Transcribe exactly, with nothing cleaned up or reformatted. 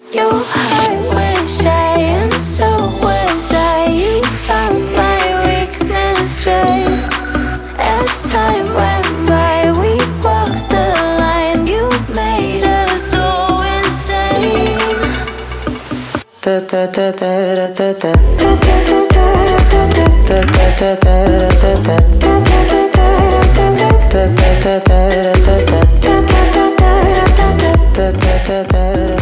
Your heart was shy and so was I. You found my weakness right. As time went by, we walked the line. You made us go insane. Da da da da da da da da da da da da da